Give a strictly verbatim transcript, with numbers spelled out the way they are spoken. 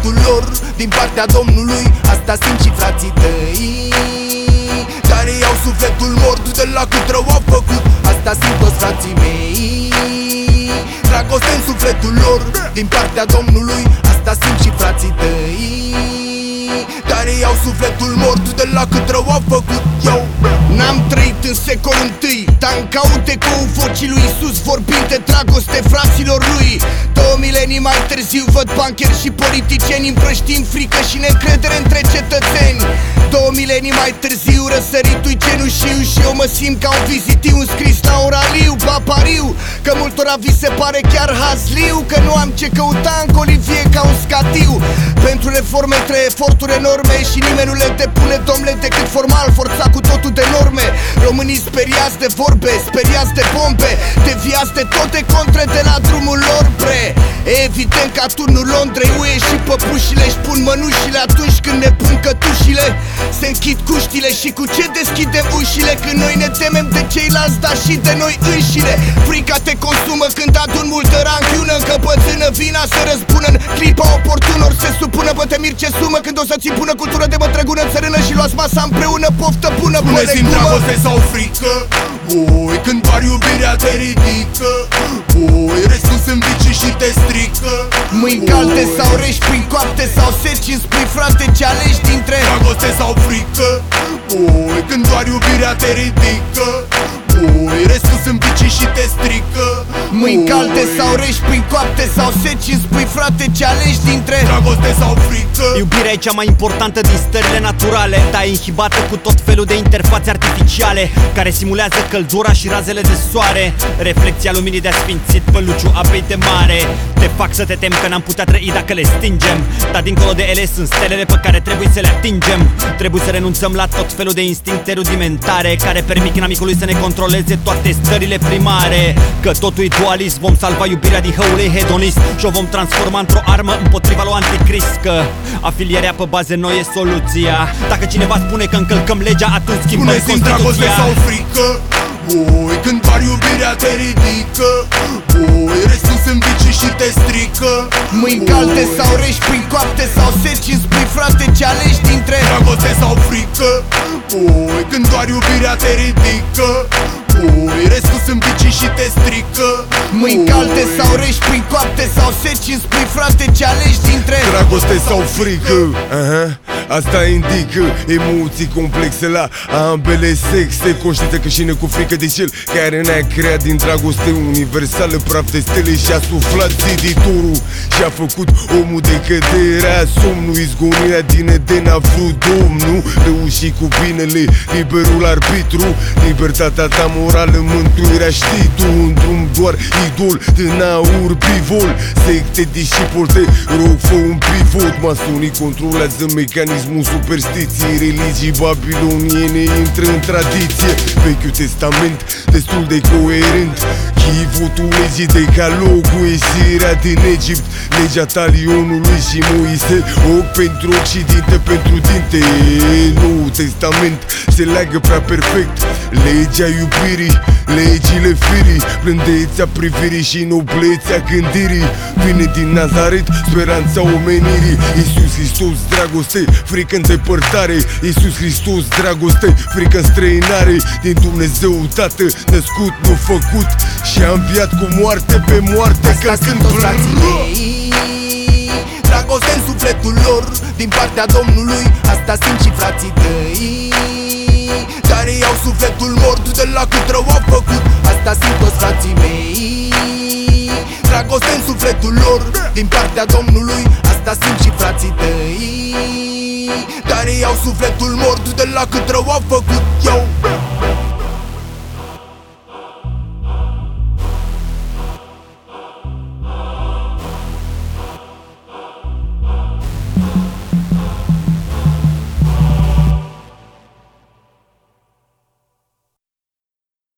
sufletul lor din partea Domnului. Asta simt și frații tăi, care iau sufletul mort de la cât rău au făcut. Asta simt toți frații mei, dragoste în sufletul lor din partea Domnului. Asta simt și frații tăi, care iau sufletul mort de la cât rău au făcut. Yo! N-am trăit în secolul întâi, dar în caute cu vocii lui Iisus vorbind de dragoste fraților lui. Două milenii mai târziu văd bancheri și politicieni împrăștiind frică și neîncredere între cetățeni. Două milenii mai târziu răsărit-ui cenușiu și eu mă simt ca un vizitiu înscris la oraliu, papariu. Că multora vi se pare chiar hazliu, că nu am ce căuta în colivie ca un scatiu. Pentru reforme trebuie eforturi enorme și nimeni nu le depune, domnule, decât formal, forțat cu totul de norme. Românii speriați de vorbe, speriați de bombe, deviați de toate contre de la drumul lor, bre. Evident ca turnul Londrei, U E și păpușile își pun mănușile atunci când ne pun cătușile. Se închid cuștile și cu ce deschidem ușile, când noi ne temem de ceilalți, dar și de noi înșine. Frica te consumă când adun multă ranchiună, încăpățână vina să răzbună în clipa oportună. Ori se supună, bă te mir ce sumă când o să-ți impună cultură de bătrăgună țărână și luați masa împreună, poftă bună, bună simt dragoste sau frică, boi, când doar iubirea te ridică, boi, restul sunt vicii și te strică. Mâini calde sau rești prin coapte sau seci îmi spui, frate, ce alegi dintre dragoste sau frică, boi, când doar iubirea te ridică, boi, restul sunt vicii și te strică. Mâini calde sau rești prin coapte sau seci îmi spui, frate, ce alegi dintre dragoste sau frică. Iubirea e cea mai importantă din stările naturale, dar e inhibată cu tot felul de interfațe artificiale care simulează căldura și razele de soare. Reflecția luminii de asfințit pe luciu apei de mare te fac să te temi că n-am putea trăi dacă le stingem. Dar dincolo de ele sunt stelele pe care trebuie să le atingem. Trebuie să renunțăm la tot felul de instincte rudimentare care permit inamicului să ne controleze toate stările primare. Că totul e dualist, vom salva iubirea din hăul ei hedonist și o vom transforma într-o armă împotriva lui anticrist. Că afilierea pe baze noi e soluția. Dacă cineva spune că încălcăm legea, atunci schimbăm Constituția. Simt dragoste sau frică, boi, când doar iubirea te ridică, boi, restul sunt vicii și te strică. Mâini calde sau rești prin coapte sau seci îmi spui, frate, ce alegi dintre dragoste sau frică, boi, când doar iubirea te ridică, boi, restul sunt vicii și te strică. Mâini calde sau rești prin coapte sau seci îmi spui, frate, ce alegi dintre dragoste sau frică. uh-huh. Asta indică emoții complexe la ambele sexe, conștiință că și ne cu frică de cel care ne-a creat din dragoste universală, praf de stele și-a suflat ziditorul și-a făcut omul de căderea somnului. Izgonirea din Eden a vrut Domnul, reuși cu binele, liberul arbitru, libertatea ta morală, mântuirea știi tu. Un drum doar idol, din aur bivol, secte, discipol, te rog, fă un pivot. Masonii controlează mecanismul superstiției, religii babiloniene intră în tradiție. Vechiul Testament destul de coerent, chivotul legii decalogul, ieșirea din Egipt, legea talionului și Moise, ochi pentru ochi și dinte pentru dinte. Noul Testament se leagă prea perfect, legea iubirii, legile firii, blândețea privirii și noblețea gândirii. Vine din Nazaret, speranța omenirii. Iisus Hristos, dragoste, frică în depărtare. Iisus Hristos, dragoste, frică în străinare. Din Dumnezeu Tată, născut, nu făcut, și a înviat cu moarte pe moarte. Asta sunt toți frații mei, dragoste în sufletul lor din partea Domnului. Asta simt și frații tăi, care iau sufletul mort de la cât rău au făcut. Asta simt toți frații mei, dragoste în sufletul lor din partea Domnului. Asta simt și frații tăi, care iau sufletul mort de la cât rău au făcut. Yo!